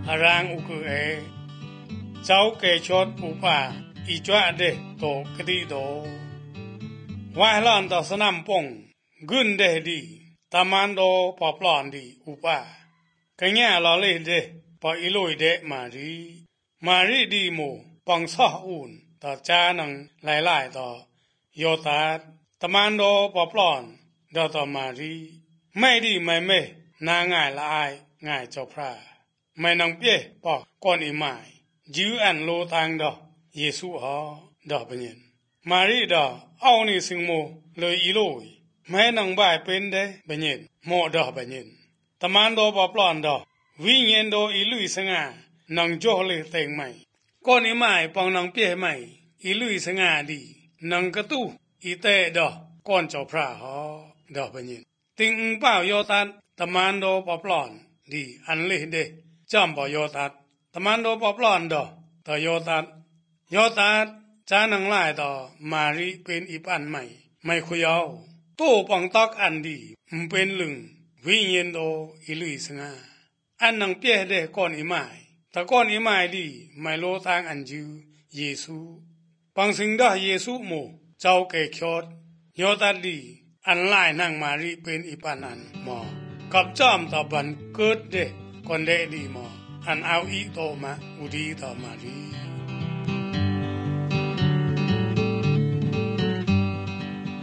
harang uku cháu kê chót bù bà ý chóa đê tổ cái đi đồ vài lần đó sân nằm bông gân đê đi tâm an đồ bỏ plọn đi u bà cái nhà lò lê đê bỏ ý lùi đê mà rí đi mù bằng sọ ủnต่อจ้านังหลายๆต่อโยตาตะมันโดปอปลอนดอต่อมารีไม่ดีไม่เมนาง่ายละอายง่ายเจ้าพระไม่นังเปี้ยปอก่อนอีหมายยื้ออันโลทางดอเยซูฮอดอเป็นยินมารีดอเอานี่สิงโมเลยอีโลยแม่นังบ่ายเป็นเด้เป็นยินโมดอเป็นยินตะมันโดปอปลอนดอวิญญาณโดอีลุยสง่านังโจเลยเต็งใหม่ก่อนอีหมายปองนังเปี้ยใหม่อีลุยสง่าดีนังกระตู้อีเตดอก่อนเจ้าพระฮอดอเป็นยินติงเป้าโยตันตะมันโดปอปลอนดีอันเลเดจอมปอโยตัดตะมันโดปอปลอนดอต่อโยตัดจานังหลายต่อมารีเป็นอีปันใหม่ไม่คุยเอาตู้ปองตอกอันดีเป็นลึงวิญญาณโดอีลุยสง่าอันนังเปี้ยเดก่อนอีหมายแต่ก่อนอีหมายดีไม่โลทางอันจือเยซูปังสิงดอเยซูโมเจ้าเกคอดโยตัดดีอันหลายนางมารีเป็นอีปันอันมอกับจอมต่อบันเกิดเดก่อนเดดีมออันเอาอีโตมาอุดีต่อมารี